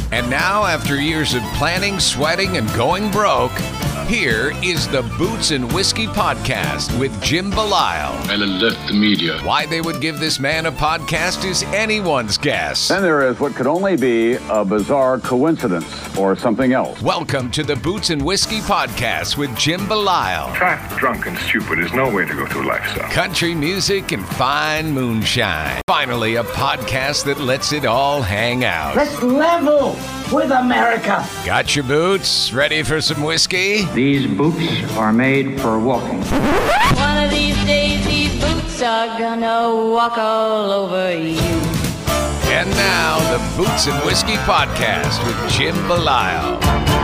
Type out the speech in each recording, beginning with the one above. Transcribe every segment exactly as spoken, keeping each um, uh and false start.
And now, after years of planning, sweating, and going broke, here is the Boots and Whiskey Podcast with Jim Belisle. And then left the media. Why they would give this man a podcast is anyone's guess. Then there is what could only be a bizarre coincidence or something else. Welcome to the Boots and Whiskey Podcast with Jim Belisle. Fat, drunk, and stupid is no way to go through life, son. Country music and fine moonshine. Finally, a podcast that lets it all hang out. Let's level with America. Got your boots? Ready for some whiskey? These boots are made for walking. One of these days, these boots are gonna walk all over you. And now, the Boots and Whiskey Podcast with Jim Belisle.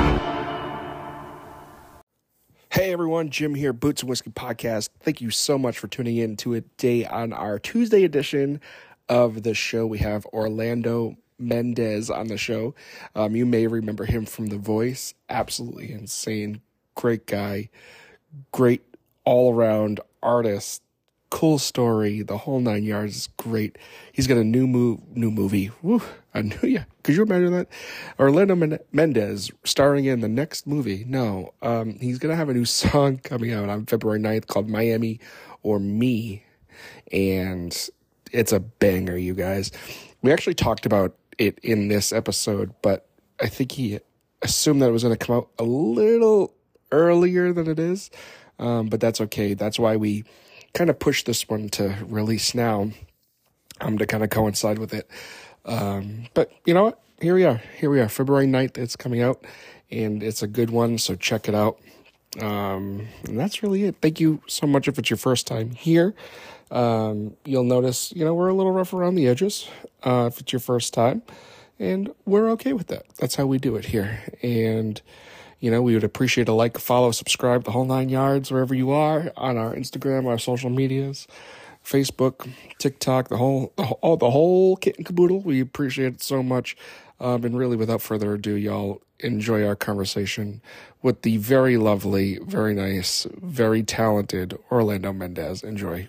Hey everyone, Jim here, Boots and Whiskey Podcast. Thank you so much for tuning in to a day on our Tuesday edition of the show. We have Orlando Mendez on the show. Um, you may remember him from The Voice. Absolutely insane, great guy, great all-around artist, cool story, the whole nine yards is great. He's got a new move, new movie. Woo, I knew ya. Could you imagine that? Orlando Men- Mendez starring in the next movie. No, um, he's gonna have a new song coming out on February ninth called Miami or Me, and it's a banger, you guys. We actually talked about it in this episode, but I think he assumed that it was going to come out a little earlier than it is, um, but that's okay. That's why we kind of pushed this one to release now, um, to kind of coincide with it. Um, but you know what? Here we are. Here we are. February ninth, it's coming out, and it's a good one, so check it out. Um, and that's really it. Thank you so much if it's your first time here. Um, you'll notice, you know, we're a little rough around the edges, uh, if it's your first time, and we're okay with that. That's how we do it here. And, you know, we would appreciate a like, follow, subscribe, the whole nine yards, wherever you are on our Instagram, our social medias, Facebook, TikTok, the whole, the whole, oh, the whole kit and caboodle. We appreciate it so much. Um, and really, without further ado, y'all enjoy our conversation with the very lovely, very nice, very talented Orlando Mendez. Enjoy.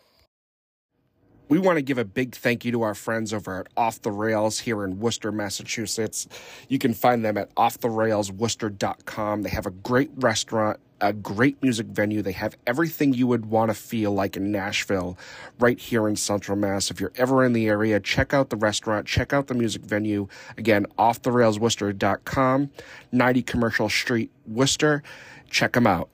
We want to give a big thank you to our friends over at Off the Rails here in Worcester, Massachusetts. You can find them at off the rails worcester dot com. They have a great restaurant, a great music venue. They have everything you would want to feel like in Nashville right here in Central Mass. If you're ever in the area, check out the restaurant, check out the music venue. Again, off the rails worcester dot com, ninety Commercial Street, Worcester. Check them out.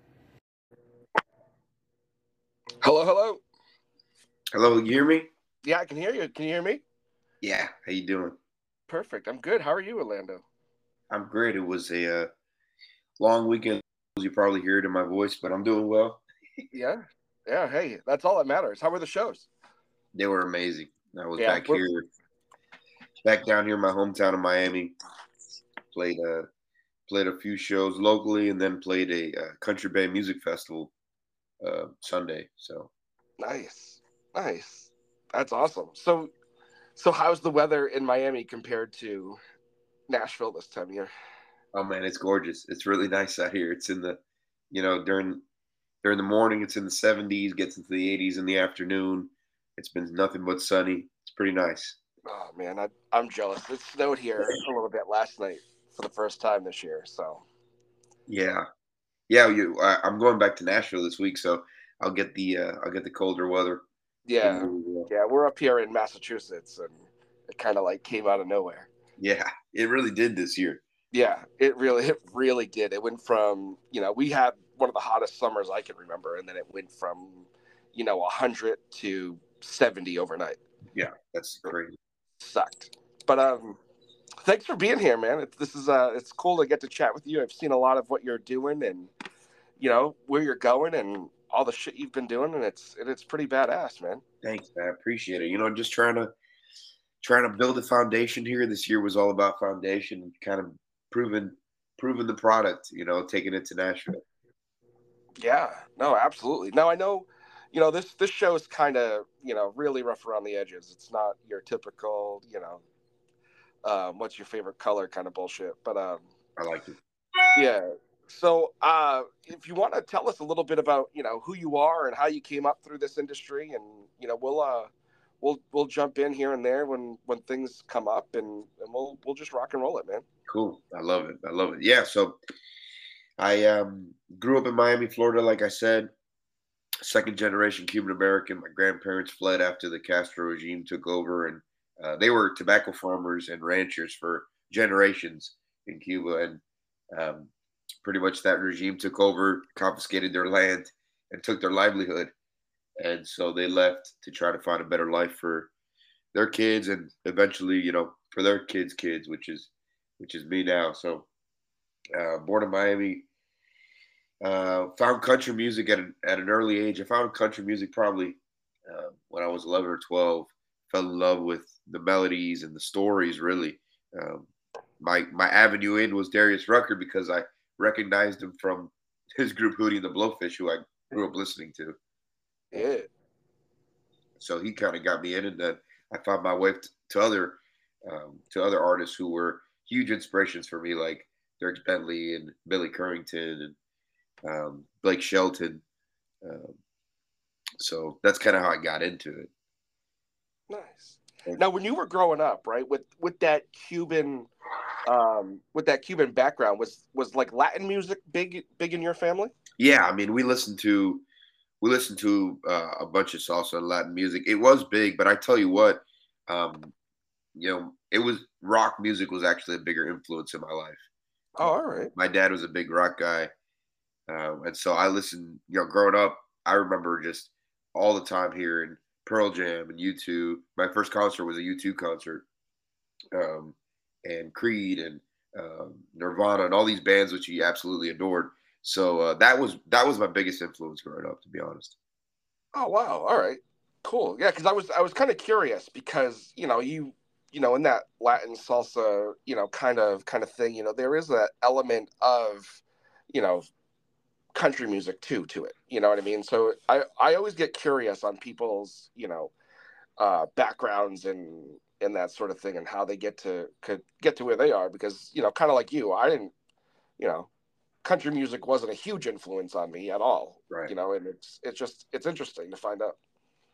Hello, hello. Hello, you hear me? Yeah, I can hear you. Can you hear me? Yeah, how you doing? Perfect. I'm good. How are you, Orlando? I'm great. It was a uh, long weekend. You probably hear it in my voice, but I'm doing well. Yeah. Yeah, hey, that's all that matters. How were the shows? They were amazing. I was yeah, back here, back down here in my hometown of Miami. Played uh, played a few shows locally and then played a uh, Country Bay Music Festival uh, Sunday. So nice. Nice. That's awesome. So, so how's the weather in Miami compared to Nashville this time of year? Oh man, it's gorgeous. It's really nice out here. It's in the, you know, during during the morning, it's in the seventies, gets into the eighties in the afternoon. It's been nothing but sunny. It's pretty nice. Oh man, I, I'm jealous. It snowed here a little bit last night for the first time this year. So, yeah, yeah. You, I, I'm going back to Nashville this week, so I'll get the uh, I'll get the colder weather. Yeah, yeah, we're up here in Massachusetts, and it kind of like came out of nowhere. Yeah, it really did this year. Yeah, it really, it really did. It went from, you know, we had one of the hottest summers I can remember, and then it went from, you know, one hundred to seventy overnight. Yeah, that's crazy. It sucked. But um, thanks for being here, man. It's, this is uh, it's cool to get to chat with you. I've seen a lot of what you're doing, and you know where you're going, and all the shit you've been doing, and it's and it's pretty badass, man. Thanks, man. I appreciate it. You know, just trying to trying to build a foundation here. This year was all about foundation, kind of proving proving the product, you know, taking it to Nashville. Yeah, no, absolutely. Now I know, you know, this this show is kind of, you know, really rough around the edges. It's not your typical, you know, um, what's your favorite color kind of bullshit. But um, I like it. Yeah. So uh, if you want to tell us a little bit about, you know, who you are and how you came up through this industry, and, you know, we'll uh, we'll we'll jump in here and there when, when things come up, and, and we'll we'll just rock and roll it, man. Cool. I love it. I love it. Yeah. So I um, grew up in Miami, Florida, like I said, second generation Cuban American. My grandparents fled after the Castro regime took over, and uh, they were tobacco farmers and ranchers for generations in Cuba. And um, pretty much that regime took over, confiscated their land, and took their livelihood. And so they left to try to find a better life for their kids, and eventually, you know, for their kids' kids, which is which is me now. So, uh, born in Miami, uh, found country music at an, at an early age. I found country music probably uh, when I was eleven or twelve. Fell in love with the melodies and the stories. Really, um, my my avenue in was Darius Rucker because I recognized him from his group Hootie and the Blowfish, who I grew up listening to. Yeah. So he kind of got me in, and then I found my way to, to other um, to other artists who were huge inspirations for me, like Dierks Bentley and Billy Currington and um, Blake Shelton. Um, so that's kind of how I got into it. Nice. Now, when you were growing up, right, with with that Cuban, um, with that Cuban background, was was like Latin music big big in your family? Yeah, I mean, we listened to we listened to uh, a bunch of salsa and Latin music. It was big, but I tell you what, um, you know, it was rock music was actually a bigger influence in my life. Oh, all right. My dad was a big rock guy, um, and so I listened. You know, growing up, I remember just all the time hearing Pearl Jam and U two. My first concert was a U two concert, um, and Creed and um, Nirvana and all these bands which he absolutely adored. So uh, that was that was my biggest influence growing up, to be honest. Oh wow! All right, cool. Yeah, because I was I was kind of curious because you know you you know in that Latin salsa you know kind of kind of thing you know there is that element of you know country music too to it. You know what I mean? So I I always get curious on people's you know uh, backgrounds and and that sort of thing and how they get to could get to where they are because you know kind of like you, I didn't you know. country music wasn't a huge influence on me at all, right? You know, and it's it's just it's interesting to find out.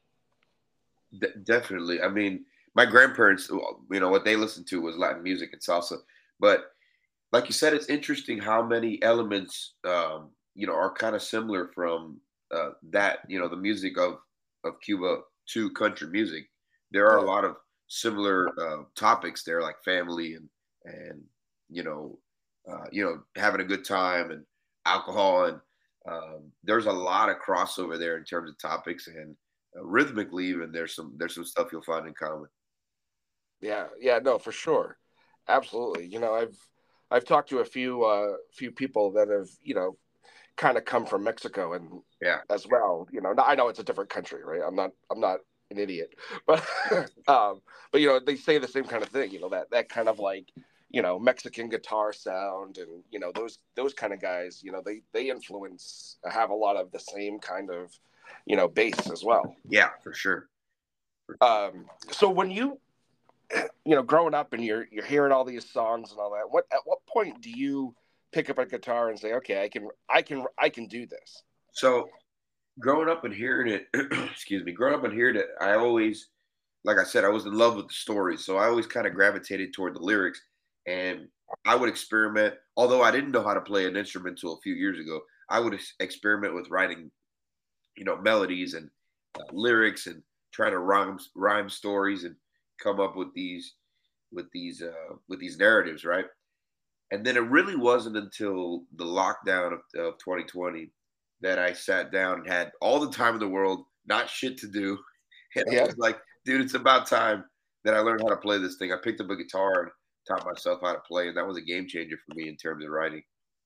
De- definitely. I mean, my grandparents, you know, what they listened to was Latin music and salsa, but like you said, it's interesting how many elements, um, you know, are kind of similar from uh, that, you know, the music of of Cuba to country music. There are a lot of similar uh, topics there, like family and and you know. Uh, you know, having a good time and alcohol. And um, there's a lot of crossover there in terms of topics and uh, rhythmically, even there's some, there's some stuff you'll find in common. Yeah. Yeah, no, for sure. Absolutely. You know, I've, I've talked to a few, uh, few people that have, you know, kind of come from Mexico and yeah, as well, you know, I know it's a different country, right? I'm not, I'm not an idiot, but, um, but, you know, they say the same kind of thing, you know, that, that kind of like, you know, Mexican guitar sound and, you know, those, those kind of guys, you know, they, they influence, have a lot of the same kind of, you know, bass as well. Yeah, for sure. For sure. Um, so when you, you know, growing up and you're, you're hearing all these songs and all that, what, at what point do you pick up a guitar and say, okay, I can, I can, I can do this? So growing up and hearing it, excuse me, growing up and hearing it, I always, like I said, I was in love with the story. So I always kind of gravitated toward the lyrics. And I would experiment, although I didn't know how to play an instrument until a few years ago, I would experiment with writing, you know, melodies and uh, lyrics and trying to rhyme, rhyme stories and come up with these, with these, uh, with these narratives. Right. And then it really wasn't until the lockdown of, of twenty twenty that I sat down and had all the time in the world, not shit to do. And yeah. I was like, dude, it's about time that I learned how to play this thing. I picked up a guitar and taught myself how to play, and that was a game changer for me in terms of writing.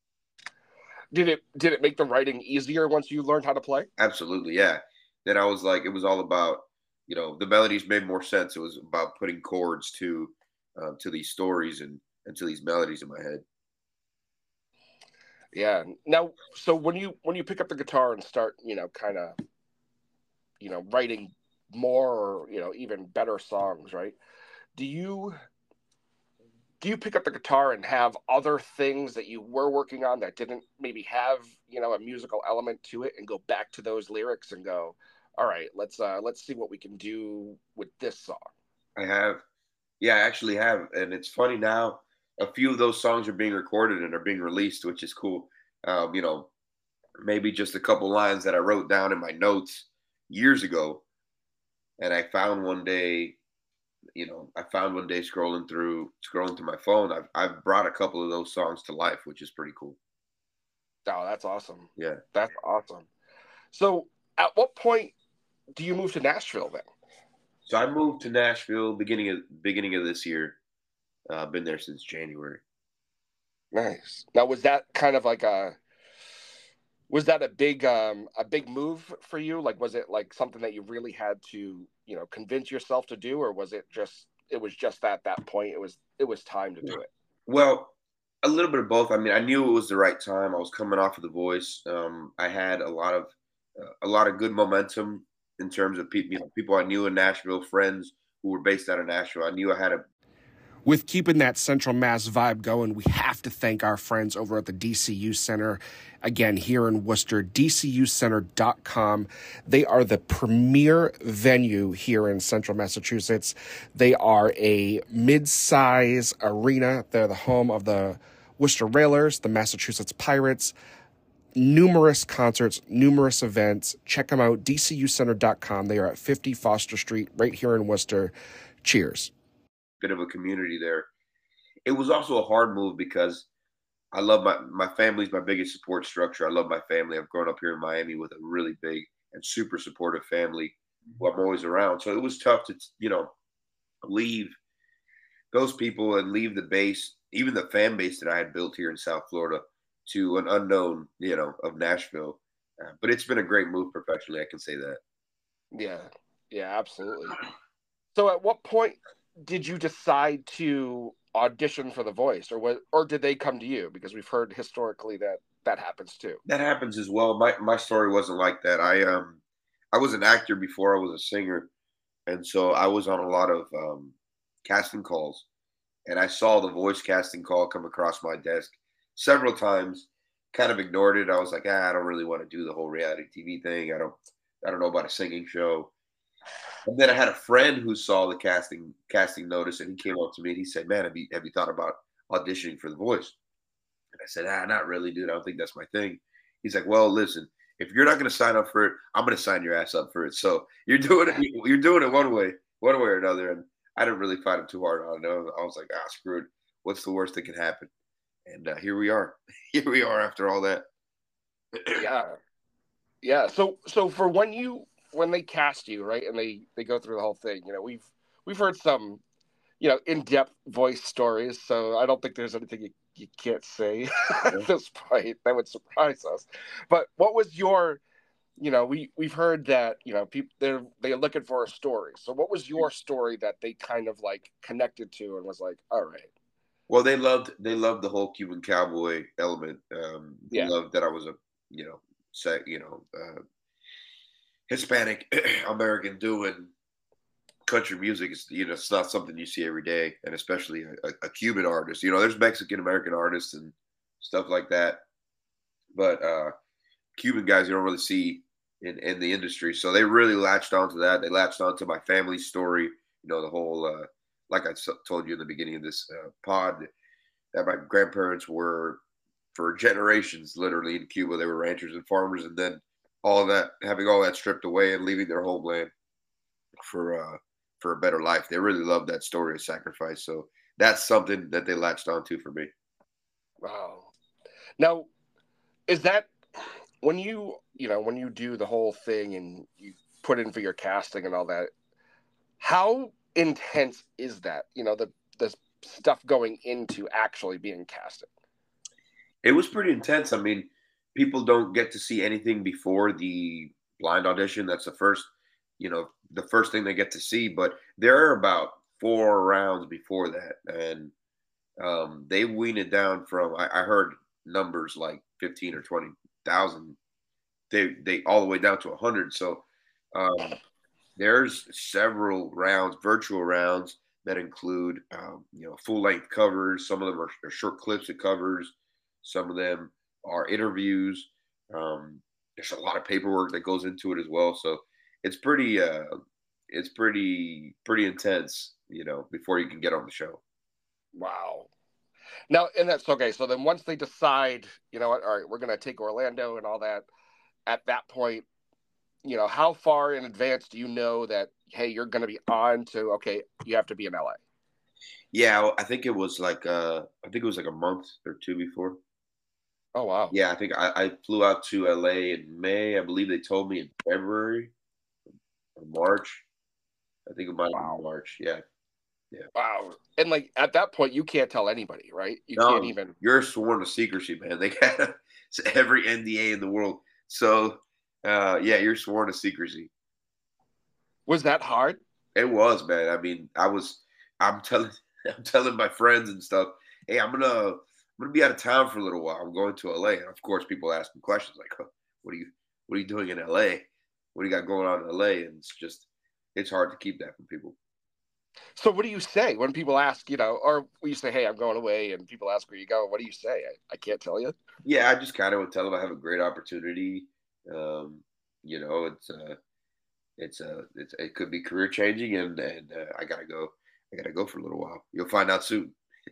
Did it did it make the writing easier once you learned how to play? Absolutely, yeah. Then I was like, it was all about, you know, the melodies made more sense. It was about putting chords to uh, to these stories and, and to these melodies in my head. Yeah. Now, so when you when you pick up the guitar and start, you know, kind of, you know, writing more or, you know, even better songs, right? Do you Do you pick up the guitar and have other things that you were working on that didn't maybe have, you know, a musical element to it and go back to those lyrics and go, all right, let's uh, let's see what we can do with this song? I have, yeah, I actually have, and it's funny now. A few of those songs are being recorded and are being released, which is cool. Um, you know, maybe just a couple lines that I wrote down in my notes years ago, and I found one day. You know, I found one day scrolling through scrolling through my phone. I've I've brought a couple of those songs to life, which is pretty cool. Oh, that's awesome. Yeah, that's awesome. So, at what point do you move to Nashville then? So I moved to Nashville beginning of beginning of this year. I've uh, been there since January. Nice. Now, was that kind of like a was that a big um a big move for you? Like, was it like something that you really had to, you know, convince yourself to do, or was it just it was just at that point it was it was time to do it? Well, a little bit of both. I mean, I knew it was the right time. I was coming off of The Voice. Um, I had a lot of uh, a lot of good momentum in terms of people, you know, people I knew in Nashville, friends who were based out of Nashville. I knew I had a. With keeping that Central Mass vibe going, we have to thank our friends over at the D C U Center, again, here in Worcester, D C U center dot com. They are the premier venue here in Central Massachusetts. They are a mid-size arena. They're the home of the Worcester Railers, the Massachusetts Pirates, numerous concerts, numerous events. Check them out, D C U center dot com. They are at fifty Foster Street, right here in Worcester. Cheers. Bit of a community there. It was also a hard move because I love my my family's my biggest support structure. I love my family. I've grown up here in Miami with a really big and super supportive family who I'm always around. So it was tough to, you know, leave those people and leave the base, even the fan base that I had built here in South Florida, to an unknown, you know, of Nashville. Uh, but it's been a great move professionally. I can say that. Yeah, yeah, absolutely. So at what point did you decide to audition for The Voice, or what, or did they come to you? Because we've heard historically that that happens too. That happens as well. My my story wasn't like that. I um I was an actor before I was a singer, and so I was on a lot of um, casting calls, and I saw The Voice casting call come across my desk several times. Kind of ignored it. I was like, ah, I don't really want to do the whole reality T V thing. I don't I don't know about a singing show. And then I had a friend who saw the casting casting notice, and he came up to me and he said, "Man, have you, have you thought about auditioning for The Voice?" And I said, "Ah, not really, dude. I don't think that's my thing." He's like, "Well, listen, if you're not going to sign up for it, I'm going to sign your ass up for it. So you're doing it. You're doing it one way, one way or another." And I didn't really fight him too hard on it. I was like, "Ah, screw it. What's the worst that can happen?" And uh, here we are. Here we are after all that. Yeah, yeah. So, so for when you. when they cast you, right, and they, they go through the whole thing, you know, we've we've heard some, you know, in-depth voice stories, so I don't think there's anything you, you can't say at this point that would surprise us. But what was your, you know, we, we've heard that, you know, people, they're, they're looking for a story. So what was your story that they kind of, like, connected to and was like, all right? Well, they loved, they loved the whole Cuban cowboy element. Um, they yeah. loved that I was a, you know, say, you know, uh, Hispanic American doing country music. Is, you know, it's not something you see every day, and especially a, a Cuban artist. You know, there's Mexican American artists and stuff like that, but uh, Cuban guys you don't really see in, in the industry. So they really latched onto that. They latched onto my family's story. You know, the whole uh, like I told you in the beginning of this uh, pod, that my grandparents were for generations literally in Cuba. They were ranchers and farmers, and then all of that, having all that stripped away and leaving their homeland for uh, for a better life. They really love that story of sacrifice. So that's something that they latched onto for me. Wow. Now, is that when you, you know, when you do the whole thing and you put in for your casting and all that, how intense is that? You know, the, the stuff going into actually being casted. It was pretty intense. I mean, people don't get to see anything before the blind audition. That's the first, you know, the first thing they get to see. But there are about four rounds before that. And um, they wean it down from, I, I heard numbers like fifteen or twenty thousand. They, they all the way down to one hundred. So um, there's several rounds, virtual rounds that include, um, you know, full length covers. Some of them are, are short clips of covers. Some of them are interviews. Um, there's a lot of paperwork that goes into it as well. So it's pretty uh it's pretty pretty intense, you know, before you can get on the show. Wow. Now, and that's okay. So then once they decide, you know what, all right, we're going to take Orlando and all that, at that point, you know, how far in advance do you know that, hey, you're going to be on to, okay, you have to be in L A? Yeah, I think it was like uh I think it was like a month or two before. Oh, wow. Yeah, I think I, I flew out to L A in May. I believe they told me in February or March. I think it might have Wow. been March. Yeah. Yeah. Wow. And like at that point, you can't tell anybody, right? You No, can't even. you're sworn to secrecy, man. They got every N D A in the world. So, uh, yeah, you're sworn to secrecy. Was that hard? It was, man. I mean, I was. I'm telling, I'm telling my friends and stuff. Hey, I'm gonna, I'm gonna be out of town for a little while. I'm going to L A, and of course, people ask me questions like, oh, "What are you, what are you doing in L A? What do you got going on in L A?" And it's just, it's hard to keep that from people. So what do you say when people ask, you know, or you say, hey, I'm going away, and people ask where you go? What do you say? I, I can't tell you. Yeah, I just kind of would tell them I have a great opportunity. Um, you know, it's uh, it's uh, it's it could be career changing, and and uh, I gotta go. I gotta go for a little while. You'll find out soon.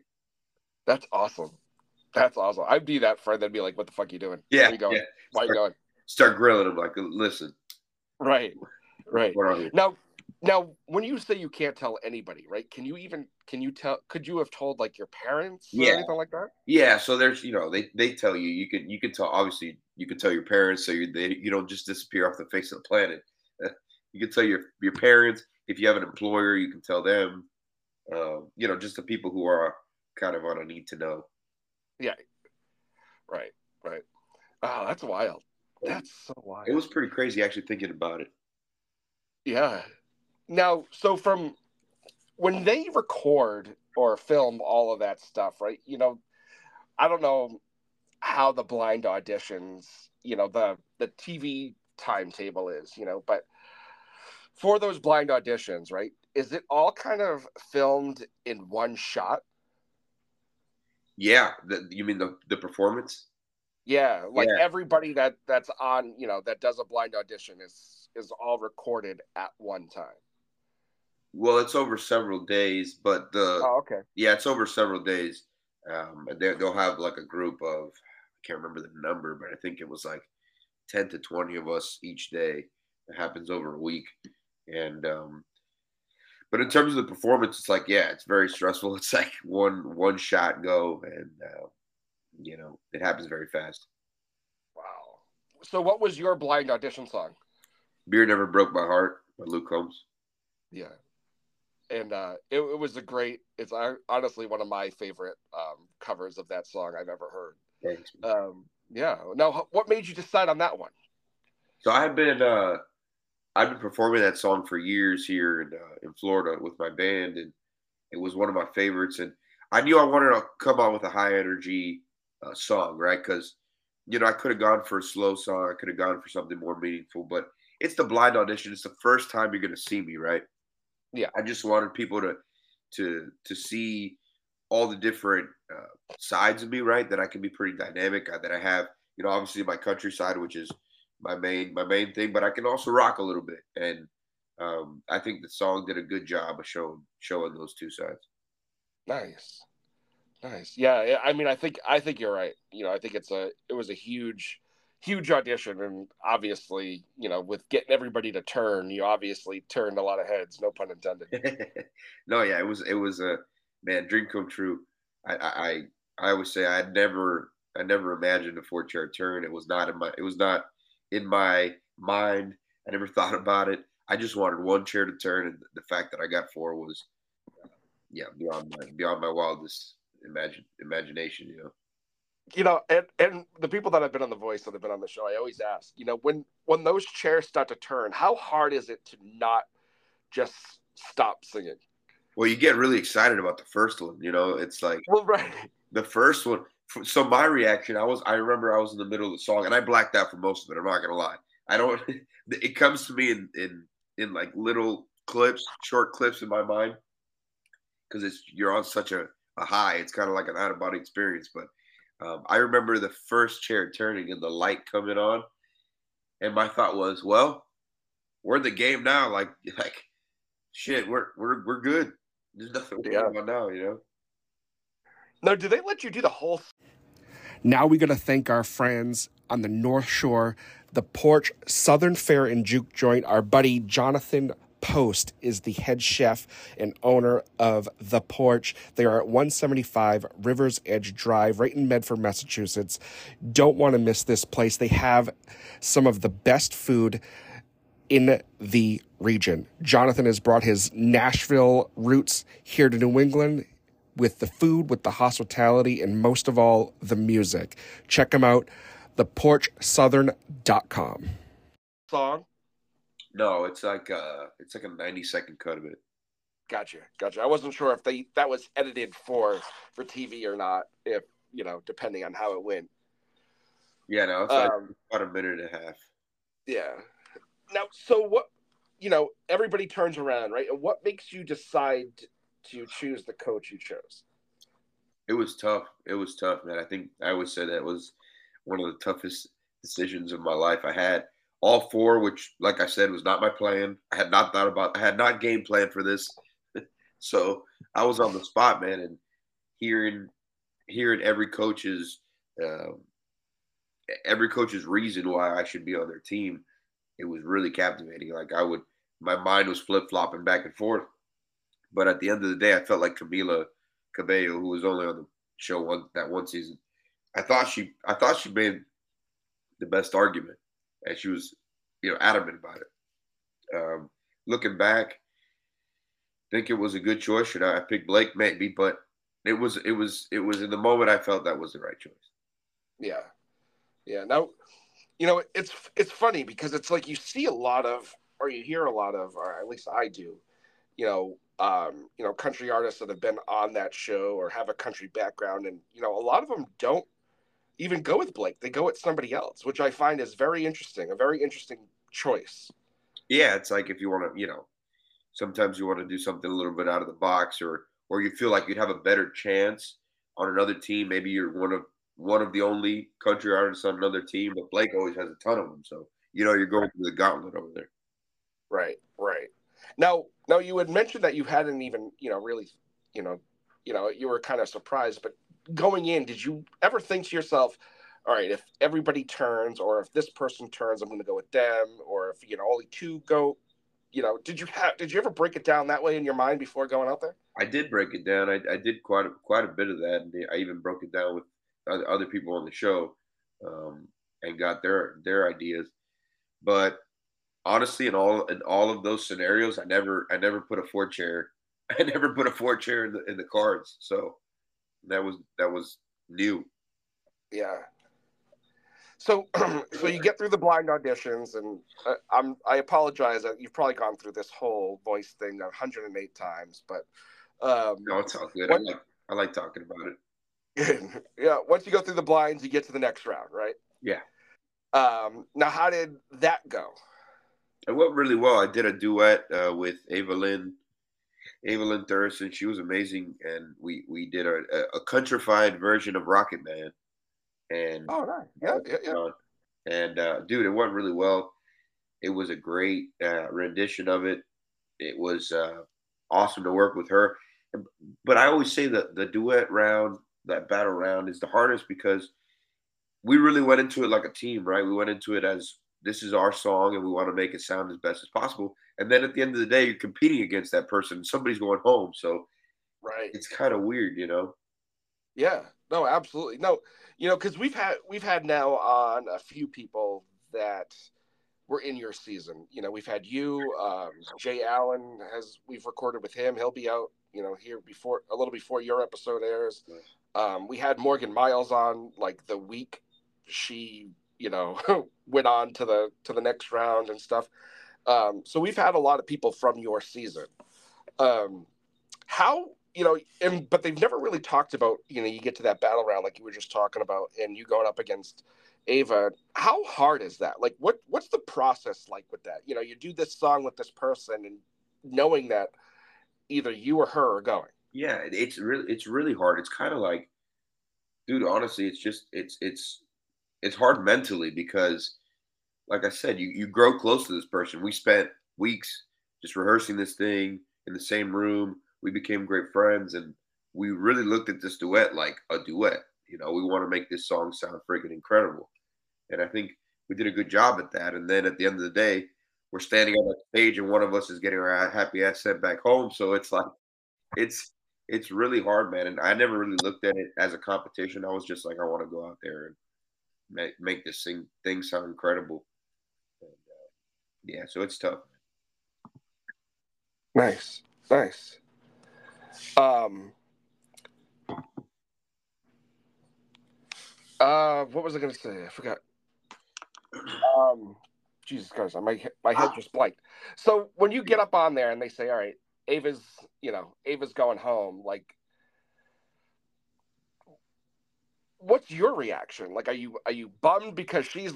That's awesome. That's awesome. I'd be that friend that'd be like, what the fuck are you doing? Yeah, Where are you going? yeah. Why are you going? Start grilling them like, listen. Right. Right. What are you? Now, now, when you say you can't tell anybody, right? Can you even, can you tell, could you have told like your parents or Yeah. anything like that? Yeah, so there's, you know, they they tell you, you can you can tell, obviously you can tell your parents, so you they you don't just disappear off the face of the planet. You can tell your your parents. If you have an employer, you can tell them. Um, you know, just the people who are kind of on a need to know. Yeah. Right. Right. Oh, that's wild. That's so wild. It was pretty crazy actually thinking about it. Yeah. Now, so from when they record or film all of that stuff, right? You know, I don't know how the blind auditions, you know, the the T V timetable is, you know, but for those blind auditions, right? Is it all kind of filmed in one shot? Yeah, the, you mean the the performance? Yeah, like Yeah. everybody that that's on, you know, that does a blind audition is is all recorded at one time. Well, it's over several days, but the Oh, okay. yeah, it's over several days. Um, and they, they'll have like a group of, I can't remember the number, but I think it was like ten to twenty of us each day. It happens over a week. And, um, but in terms of the performance, it's like, yeah, it's very stressful. It's like one, one shot go, and, uh, you know, it happens very fast. Wow. So what was your blind audition song? Beer Never Broke My Heart by Luke Combs. Yeah. And uh, it, it was a great, it's uh, honestly one of my favorite um, covers of that song I've ever heard. Thanks. Um, yeah. Now, what made you decide on that one? So I've been, uh, I've been performing that song for years here in, uh, in Florida with my band, and it was one of my favorites. And I knew I wanted to come out with a high energy uh, song, right? Because, you know, I could have gone for a slow song. I could have gone for something more meaningful, but it's the blind audition. It's the first time you're going to see me, right? Yeah. I just wanted people to, to, to see all the different uh, sides of me, right? That I can be pretty dynamic, uh, that I have, you know, obviously my countryside, which is my main, my main thing, but I can also rock a little bit. And um, I think the song did a good job of showing, showing those two sides. Nice. Nice. Yeah. I mean, I think, I think you're right. You know, I think it's a, it was a huge, huge audition. And obviously, you know, with getting everybody to turn, you obviously turned a lot of heads, no pun intended. No, yeah, it was, it was a, man, dream come true. I, I, I always say I had never, I never imagined a four chair turn. It was not in my, it was not in my mind. I never thought about it. I just wanted one chair to turn, and the fact that I got four was, uh, yeah, beyond my, beyond my wildest imagine imagination. You know. You know, and, and the people that have been on The Voice that have been on the show, I always ask, you know, when when those chairs start to turn, how hard is it to not just stop singing? Well, you get really excited about the first one. You know, it's like, well, right. The first one. So my reaction, I was, I remember I was in the middle of the song, and I blacked out for most of it. I'm not gonna lie. I don't. It comes to me in in in like little clips, short clips in my mind, because it's you're on such a, a high. It's kind of like an out of body experience. But um, I remember the first chair turning and the light coming on, and my thought was, well, we're in the game now. Like, like, shit, we're we're we're good. There's nothing to worry about now, you know. No, do they let you do the whole? Now we got to thank our friends on the North Shore, the Porch Southern Fare and Juke Joint. Our buddy Jonathan Post is the head chef and owner of The Porch. They are at one seventy-five Rivers Edge Drive, right in Medford, Massachusetts. Don't want to miss this place. They have some of the best food in the region. Jonathan has brought his Nashville roots here to New England with the food, with the hospitality, and most of all, the music. Check them out, the porch southern dot com. Song? No, it's like uh it's like a ninety second cut of it. Gotcha, gotcha. I wasn't sure if they that was edited for for T V or not, if, you know, depending on how it went. Yeah, no, it's like Um, about a minute and a half. Yeah. Now, so what, you know, everybody turns around, right? And what makes you decide to choose the coach you chose? It was tough. It was tough, man. I think I always said that was one of the toughest decisions of my life. I had all four, which, like I said, was not my plan. I had not thought about, I had not game planned for this. So I was on the spot, man. And hearing, hearing every coach's, um, every coach's reason why I should be on their team, it was really captivating. Like I would, my mind was flip flopping back and forth. But at the end of the day, I felt like Camila Cabello, who was only on the show one that one season. I thought she, I thought she made the best argument, and she was, you know, adamant about it. Um, looking back, I think it was a good choice. Should I, I pick Blake? Maybe, but it was, it was, it was in the moment I felt that was the right choice. Yeah, yeah. Now, you know, it's it's funny because it's like you see a lot of, or you hear a lot of, or at least I do, you know, um, you know, country artists that have been on that show or have a country background, and you know, a lot of them don't even go with Blake; they go with somebody else, which I find is very interesting, a very interesting choice. Yeah, it's like if you want to, you know, sometimes you want to do something a little bit out of the box, or or you feel like you'd have a better chance on another team. Maybe you're one of one of the only country artists on another team, but Blake always has a ton of them. So, you know, you're going through the gauntlet over there. Right, right. Now, now you had mentioned that you hadn't even, you know, really, you know, you know, you were kind of surprised, but going in, did you ever think to yourself, all right, if everybody turns, or if this person turns, I'm going to go with them, or if, you know, only two go, you know, did you have, did you ever break it down that way in your mind before going out there? I did break it down. I, I did quite a, quite a bit of that. And I even broke it down with other people on the show, um, and got their their ideas. But honestly, in all in all of those scenarios, I never I never put a four chair. I never put a four chair in the in the cards. So that was that was new. Yeah. So, so you get through the blind auditions, and uh, I'm I apologize that you've probably gone through this whole voice thing one hundred eight times, but um, no, it's all good. What, I like I like talking about it. Yeah, once you go through the blinds, you get to the next round, right? Yeah. Um, now, how did that go? It went really well. I did a duet uh, with Evelyn, Evelyn Thurston. She was amazing, and we we did a, a countrified version of Rocket Man. And oh, right, yeah, yeah, yeah. Uh, and uh, dude, it went really well. It was a great uh, rendition of it. It was uh, awesome to work with her. But I always say that the duet round, that battle round, is the hardest because we really went into it like a team, right? We went into it as this is our song and we want to make it sound as best as possible. And then at the end of the day, you're competing against that person. Somebody's going home. So right, it's kind of weird, you know? Yeah, no, absolutely. No, you know, because we've had we've had now on a few people that were in your season. You know, we've had you, um, Jay Allen has we've recorded with him. He'll be out, you know, here before a little before your episode airs. Um, we had Morgan Miles on like the week she, you know, went on to the to the next round and stuff. Um, so we've had a lot of people from your season. Um, how, you know, and but they've never really talked about, you know, you get to that battle round like you were just talking about, and you going up against Ava. How hard is that? Like, what what's the process like with that? You know, you do this song with this person, and knowing that either you or her are going. Yeah, it's really it's really hard. It's kind of like, dude, honestly, it's just it's it's it's hard mentally because like I said, you you grow close to this person. We spent weeks just rehearsing this thing in the same room. We became great friends, and we really looked at this duet like a duet. You know, we want to make this song sound freaking incredible. And I think we did a good job at that. And then at the end of the day, we're standing on that stage and one of us is getting our happy ass sent back home. So it's like, it's, it's really hard, man. And I never really looked at it as a competition. I was just like, I want to go out there and make, make this thing, thing sound incredible. And, uh, yeah, so it's tough. Nice. Nice. Um, uh, what was I going to say? I forgot. Um, Jesus Christ, my my head just blanked. So when you get up on there and they say, "All right, Ava's, you know, Ava's going home," like, what's your reaction? Like, are you are you bummed because she's,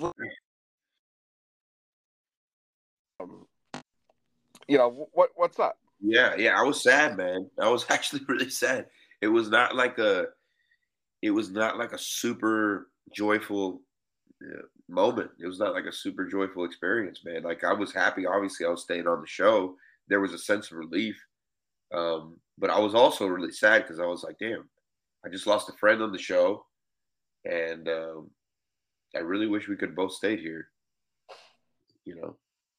um, you know, what what's up? Yeah, yeah, I was sad, man. I was actually really sad. It was not like a, it was not like a super joyful uh, moment. It was not like a super joyful experience, man. Like I was happy. Obviously, I was staying on the show. There was a sense of relief, um, but I was also really sad because I was like, damn, I just lost a friend on the show, and um, I really wish we could both stayed here. You know.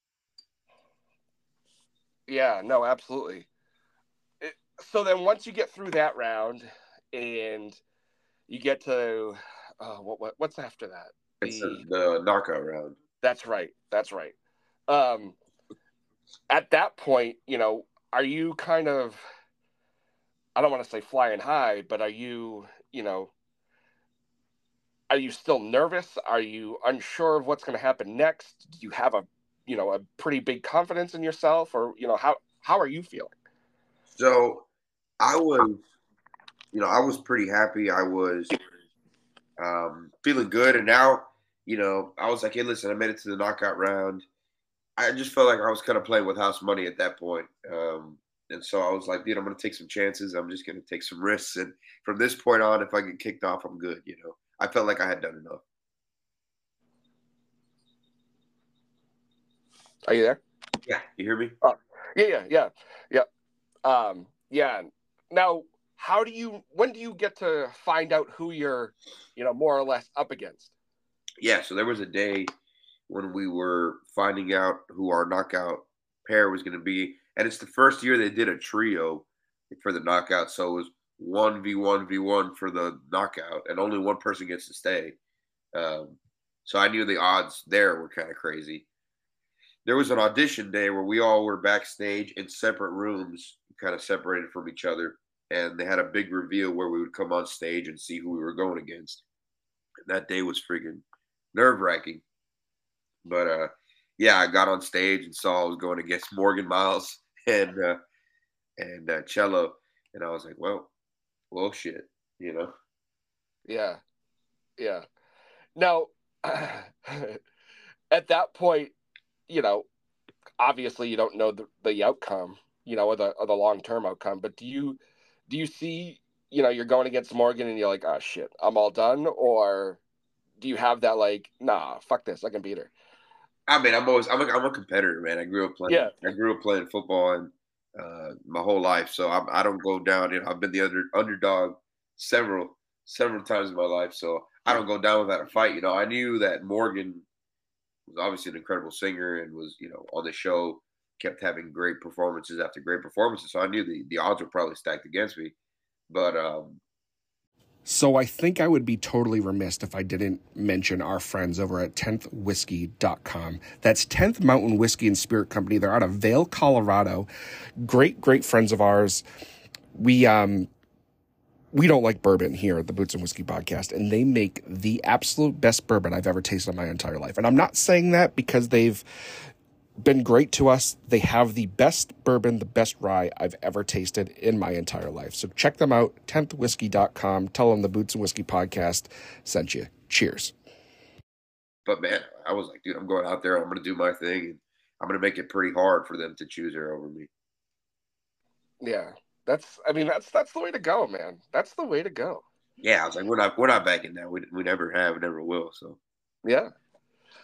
Yeah, no, absolutely. It, so then once you get through that round and you get to uh, what, what what's after that? It's the, the knockout round. That's right. That's right. Um, at that point, you know, are you kind of, I don't want to say flying high, but are you, you know, are you still nervous? Are you unsure of what's going to happen next? Do you have a you know, a pretty big confidence in yourself, or, you know, how, how are you feeling? So I was, you know, I was pretty happy. I was um, feeling good. And now, you know, I was like, hey, listen, I made it to the knockout round. I just felt like I was kind of playing with house money at that point. Um, and so I was like, dude, I'm going to take some chances. I'm just going to take some risks. And from this point on, if I get kicked off, I'm good. You know, I felt like I had done enough. Are you there? Yeah, you hear me? Oh, yeah, yeah, yeah, yeah. Um, yeah. Now, how do you? When do you get to find out who you're, you know, more or less up against? Yeah. So there was a day when we were finding out who our knockout pair was going to be, and it's the first year they did a trio for the knockout. So it was one v one v one for the knockout, and only one person gets to stay. Um, so I knew the odds there were kind of crazy. There was an audition day where we all were backstage in separate rooms, kind of separated from each other. And they had a big reveal where we would come on stage and see who we were going against. And that day was freaking nerve wracking. But uh, yeah, I got on stage and saw I was going against Morgan Miles and uh, and uh, Cello. And I was like, well, well, shit, you know? Yeah. Yeah. Now, at that point, you know, obviously you don't know the, the outcome, you know, or the, or the long-term outcome, but do you, do you see, you know, you're going against Morgan and you're like, oh shit, I'm all done? Or do you have that like, nah, fuck this, I can beat her? I mean, I'm always, I'm a, I'm a competitor, man. I grew up playing, yeah. I grew up playing football and uh, my whole life. So I'm, I don't go down, you know, I've been the under, underdog several, several times in my life. So I don't go down without a fight. You know, I knew that Morgan was obviously an incredible singer and was, you know, on the show, kept having great performances after great performances. So I knew the, the odds were probably stacked against me. But um so I think I would be totally remiss if I didn't mention our friends over at tenth whiskey dot com. That's tenth Mountain Whiskey and Spirit Company. They're out of Vail, Colorado. Great, great friends of ours. We um We don't like bourbon here at the Boots and Whiskey Podcast, and they make the absolute best bourbon I've ever tasted in my entire life. And I'm not saying that because they've been great to us. They have the best bourbon, the best rye I've ever tasted in my entire life. So check them out, tenth whiskey dot com. Tell them the Boots and Whiskey Podcast sent you. Cheers. But, man, I was like, dude, I'm going out there. I'm going to do my thing, and I'm going to make it pretty hard for them to choose her over me. Yeah. That's, I mean, that's, that's the way to go, man. That's the way to go. Yeah. I was like, we're not, we're not backing down. We, we never have, never will. So, yeah.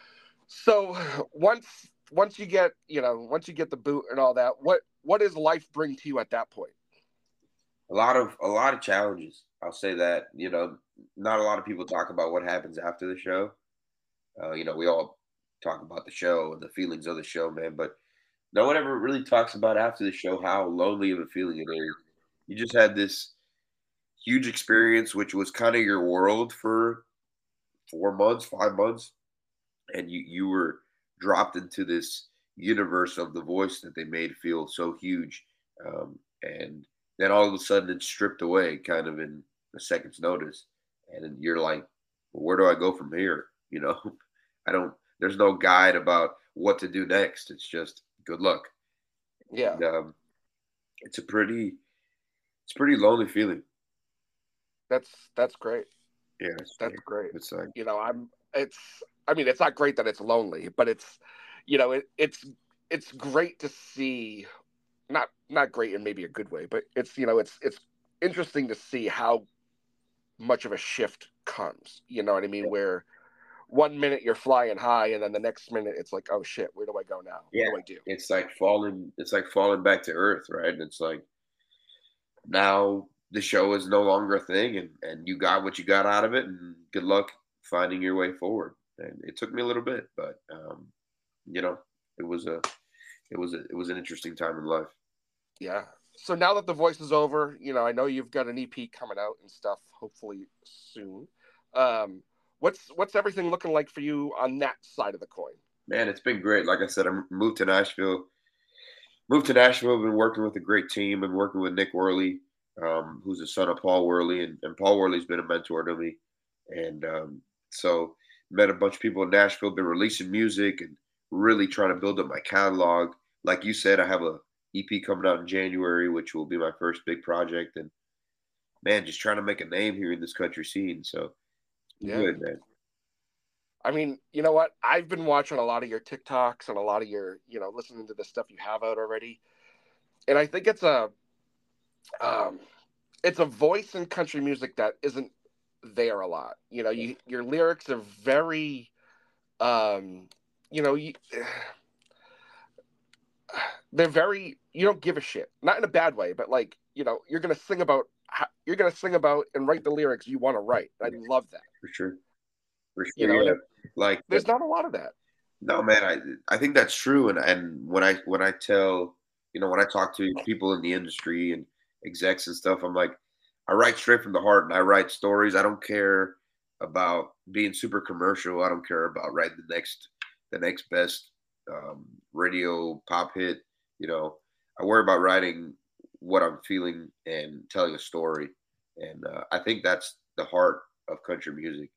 So once once you get you know once you get the boot and all that, what what does life bring to you at that point? A lot of a lot of challenges. I'll say that. You know, not a lot of people talk about what happens after the show. Uh, you know, we all talk about the show and the feelings of the show, man, but no one ever really talks about after the show how lonely of a feeling it is. You just had this huge experience, which was kind of your world for four months, five months, and you you were dropped into this universe of The Voice that they made feel so huge, um, and then all of a sudden it's stripped away, kind of in a second's notice, and then you're like, well, where do I go from here? You know, I don't. There's no guide about what to do next. It's just good luck. Yeah, and, um, it's a pretty, it's a pretty lonely feeling. That's that's great. Yeah, it's that's great. It's like, you know, I'm. It's. I mean, it's not great that it's lonely, but it's, you know, it, it's it's great to see. Not not great in maybe a good way, but it's you know it's it's interesting to see how much of a shift comes. You know what I mean? Where one minute you're flying high, and then the next minute it's like, oh shit, where do I go now? Yeah, what do I do? It's like falling. It's like falling back to earth, right? And it's like now the show is no longer a thing, and and you got what you got out of it, and good luck finding your way forward. And it took me a little bit, but um, you know, it was a, it was a, it was an interesting time in life. Yeah. So now that The Voice is over, you know, I know you've got an E P coming out and stuff, hopefully soon. Um, what's what's everything looking like for you on that side of the coin? Man, it's been great. Like I said, I moved to Nashville. Moved to Nashville. Been working with a great team. Been working with Nick Worley, um, who's the son of Paul Worley, and, and Paul Worley's been a mentor to me. And um, so met a bunch of people in Nashville. Been releasing music and really trying to build up my catalog. Like you said, I have a E P coming out in January, which will be my first big project. And man, just trying to make a name here in this country scene. So yeah. Good, man. I mean, you know what? I've been watching a lot of your TikToks and a lot of your, you know, listening to the stuff you have out already. And I think it's a, um, it's a voice in country music that isn't there a lot. You know, you, your lyrics are very, um, you know, you, they're very, you don't give a shit, not in a bad way, but like, you know, you're going to sing about, you're going to sing about and write the lyrics you want to write. I love that. For sure. For sure. You know, yeah. it, like there's not a lot of that. No, man, I I think that's true. And and when I when I tell, you know, when I talk to people in the industry and execs and stuff, I'm like, I write straight from the heart and I write stories. I don't care about being super commercial. I don't care about writing the next the next best um, radio pop hit. You know, I worry about writing what I'm feeling and telling a story. And uh, I think that's the heart of country music.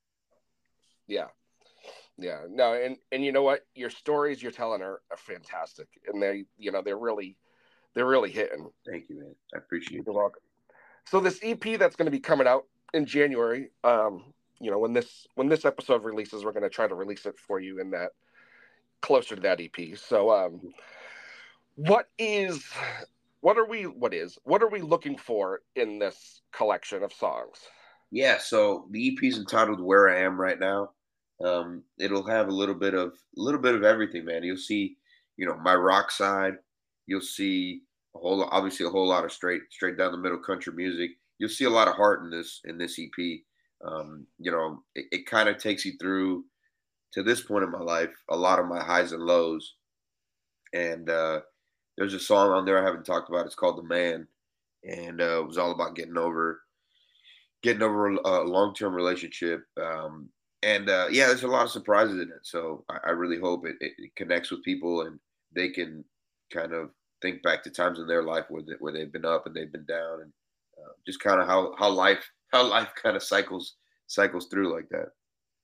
Yeah. Yeah, no, and, and you know what? Your stories you're telling are, are fantastic, and they, you know, they're really, they're really hitting. Thank you, man. I appreciate it. You're welcome. So this E P that's going to be coming out in January, um, you know, when this when this episode releases, we're going to try to release it for you in that closer to that E P. So, um, what is, what are we, what is, what are we looking for in this collection of songs? Yeah, so the E P is entitled "Where I Am Right Now." Um, it'll have a little bit of a little bit of everything, man. You'll see, you know, my rock side. You'll see a whole, obviously, a whole lot of straight, straight down the middle country music. You'll see a lot of heart in this in this E P. Um, you know, it, it kind of takes you through to this point in my life, a lot of my highs and lows. And uh, there's a song on there I haven't talked about. It's called "The Man," and uh, it was all about getting over, getting over a long-term relationship. Um, And uh, yeah, there's a lot of surprises in it. So I, I really hope it, it, it connects with people and they can kind of think back to times in their life where they, where they've been up and they've been down, and uh, just kind of how how life how life kind of cycles cycles through like that.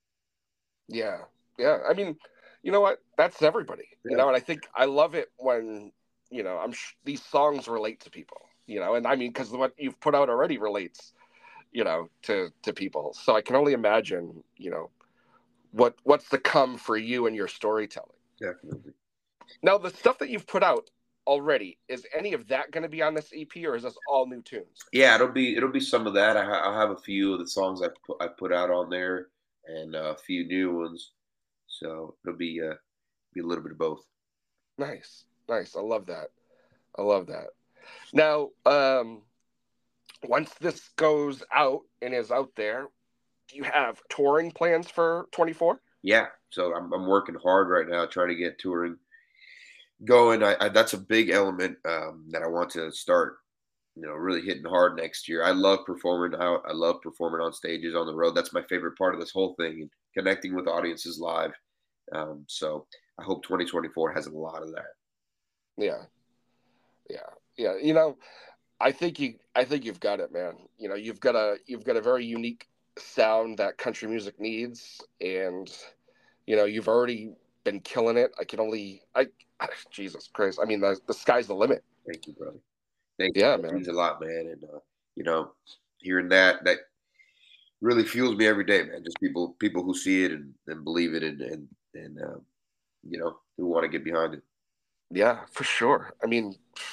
Yeah, yeah. I mean, you know what? That's everybody. You Yeah. know, and I think I love it when, you know, I'm sh- these songs relate to people. You know, and I mean, because what you've put out already relates, you know, to to people. So I can only imagine, you know, what what's to come for you and your storytelling. Definitely. Now, the stuff that you've put out already, is any of that going to be on this E P, or is this all new tunes? Yeah, it'll be it'll be some of that. I, ha- I have a few of the songs I put I put out on there, and uh, a few new ones. So it'll be uh, be a little bit of both. Nice, nice. I love that. I love that. Now, um, once this goes out and is out there, do you have touring plans for twenty-four? Yeah, so I'm I'm working hard right now trying to get touring going. I, I that's a big element um, that I want to start, you know, really hitting hard next year. I love performing out. I love performing on stages on the road. That's my favorite part of this whole thing, and connecting with audiences live. Um, so I hope twenty twenty-four has a lot of that. Yeah, yeah, yeah. You know, I think you, I think you've got it, man. You know, you've got a, you've got a very unique sound that country music needs, and you know, you've already been killing it. I can only, I, Jesus Christ. I mean, the the sky's the limit. Thank you, brother. Thank yeah, you. man. It means a lot, man. And uh, you know, hearing that, that really fuels me every day, man. Just people, people who see it and, and believe it, and and and um, you know, who want to get behind it. Yeah, for sure. I mean,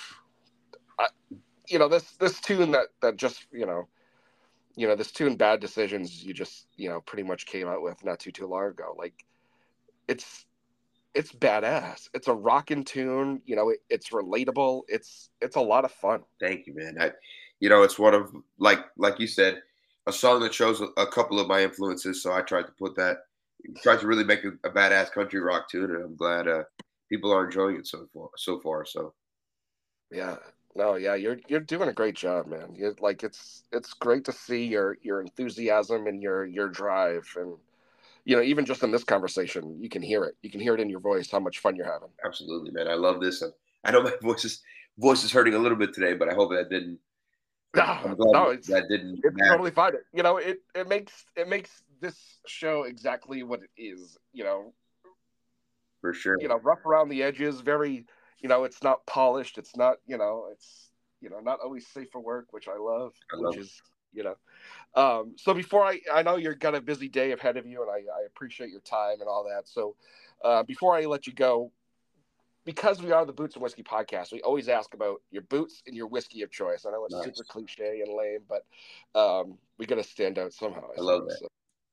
I, you know, this this tune that that just you know, you know, this tune "Bad Decisions" you just you know pretty much came out with not too too long ago. Like, it's it's badass. It's a rockin' tune. You know, it, it's relatable. It's it's a lot of fun. Thank you, man. I, you know, it's one of like like you said, a song that shows a, a couple of my influences. So I tried to put that, tried to really make a, a badass country rock tune, and I'm glad uh, people are enjoying it so far. So far, so yeah, no, yeah, you're you're doing a great job, man. You're like it's it's great to see your your enthusiasm and your your drive, and you know, even just in this conversation, you can hear it. You can hear it in your voice how much fun you're having. Absolutely, man. I love this. I know my voice is voice is hurting a little bit today, but I hope that didn't. No, no, it's, that didn't. It's matter. totally fine. You know, it it makes it makes this show exactly what it is. You know, for sure. You know, rough around the edges, very. You know, it's not polished. It's not. You know, it's you know not always safe for work, which I love. I which love is you know. Um, so before I, I know you've got a busy day ahead of you, and I, I appreciate your time and all that. So uh, before I let you go, because we are the Boots and Whiskey podcast, we always ask about your boots and your whiskey of choice. I know it's nice. super cliche and lame, but um, we got to stand out somehow. I, I love that. So.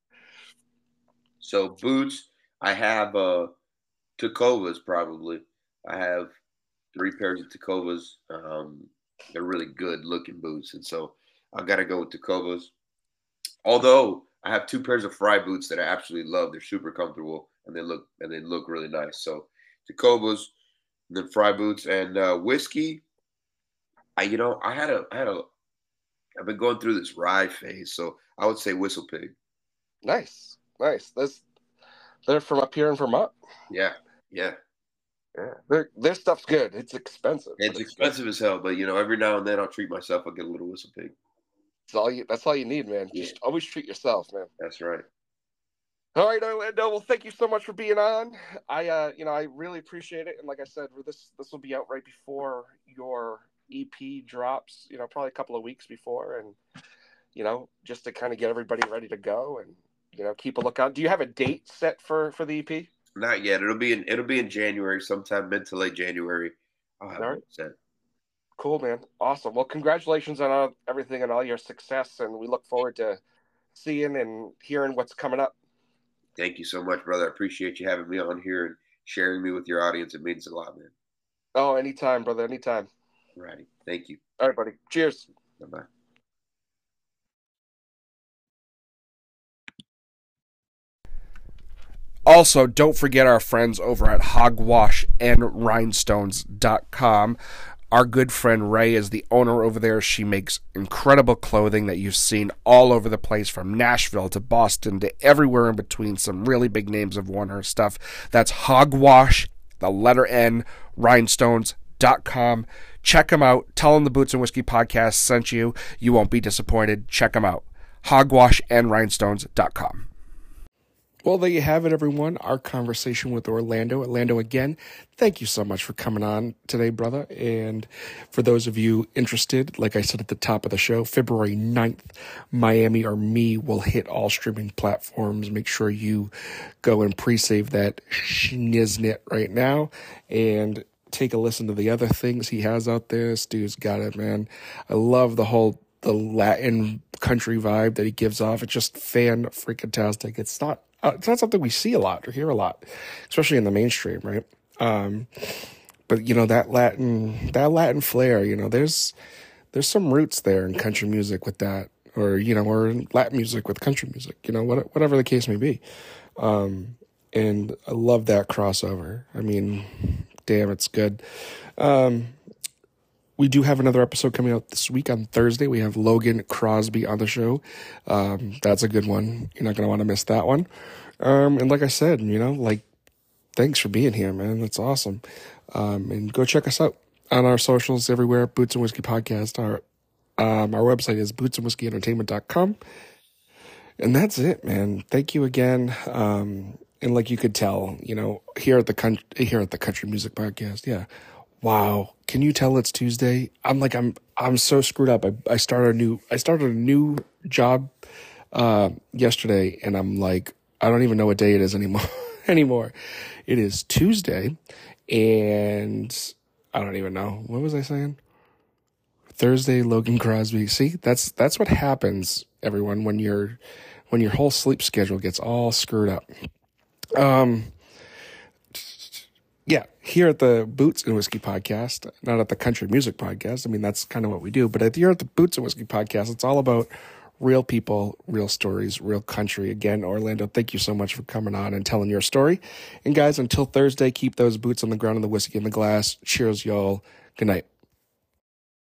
so boots, I have uh, Tacovas probably. I have three pairs of Tacovas. Um, they're really good looking boots, and so I got to go with Tacovas. Although I have two pairs of Fry boots that I absolutely love. They're super comfortable and they look and they look really nice. So Tacovas, then Fry boots, and uh, whiskey. I you know I had a I had a I've been going through this rye phase, so I would say Whistle Pig. Nice, nice. That's they're from up here in Vermont. Yeah, yeah, yeah. Their their stuff's good. It's expensive. It's expensive as hell, but you know every now and then I'll treat myself. I'll get a little Whistle Pig. That's all you. That's all you need, man. Yeah. Just always treat yourself, man. That's right. All right, Orlando. Well, thank you so much for being on. I, uh, you know, I really appreciate it. And like I said, this this will be out right before your E P drops. You know, probably a couple of weeks before, and you know, just to kind of get everybody ready to go, and you know, keep a lookout. Do you have a date set for for the E P? Not yet. It'll be in it'll be in January, sometime mid to late January. I'll have all right. it set. Cool, man. Awesome. Well, congratulations on all, everything and all your success, and we look forward to seeing and hearing what's coming up. Thank you so much, brother. I appreciate you having me on here and sharing me with your audience. It means a lot, man. Oh, anytime, brother. Anytime. All righty. Thank you. All right, buddy. Cheers. Bye-bye. Also, don't forget our friends over at hogwash and rhinestones dot com. Our good friend Ray is the owner over there. She makes incredible clothing that you've seen all over the place, from Nashville to Boston to everywhere in between. Some really big names have worn her stuff. That's Hogwash, the letter N, rhinestones dot com. Check them out. Tell them the Boots and Whiskey podcast sent you. You won't be disappointed. Check them out. hogwash and rhinestones dot com. Well, there you have it, everyone. Our conversation with Orlando. Orlando, again, thank you so much for coming on today, brother. And for those of you interested, like I said at the top of the show, February ninth, Miami or Me will hit all streaming platforms. Make sure you go and pre-save that schniznit right now and take a listen to the other things he has out there. This dude's got it, man. I love the whole the Latin country vibe that he gives off. It's just fan-freaking-tastic. It's not uh, it's not something we see a lot or hear a lot, especially in the mainstream, right? Um, but you know, that Latin, that Latin flair, you know, there's, there's some roots there in country music with that, or, you know, or in Latin music with country music, you know, what, whatever the case may be. Um, and I love that crossover. I mean, damn, it's good. Um, we do have another episode coming out this week on Thursday. We have Logan Crosby on the show. Um, that's a good one. You're not going to want to miss that one. Um, and like I said, you know, like, thanks for being here, man. That's awesome. Um, and go check us out on our socials everywhere. Boots and Whiskey Podcast. Our, um, our website is boots and whiskey entertainment dot com. And that's it, man. Thank you again. Um, and like you could tell, you know, here at the country, here at the Country Music Podcast. Yeah. Wow. Can you tell it's Tuesday? I'm like, I'm, I'm so screwed up. I, I started a new, I started a new job, uh, yesterday, and I'm like, I don't even know what day it is anymore, anymore. It is Tuesday, and I don't even know. What was I saying? Thursday, Logan Crosby. See, that's, that's what happens, everyone, when you're, when your whole sleep schedule gets all screwed up. Um, Yeah, here at the Boots and Whiskey Podcast, not at the Country Music Podcast. I mean, that's kind of what we do. But at, here at the Boots and Whiskey Podcast, it's all about real people, real stories, real country. Again, Orlando, thank you so much for coming on and telling your story. And guys, until Thursday, keep those boots on the ground and the whiskey in the glass. Cheers, y'all. Good night.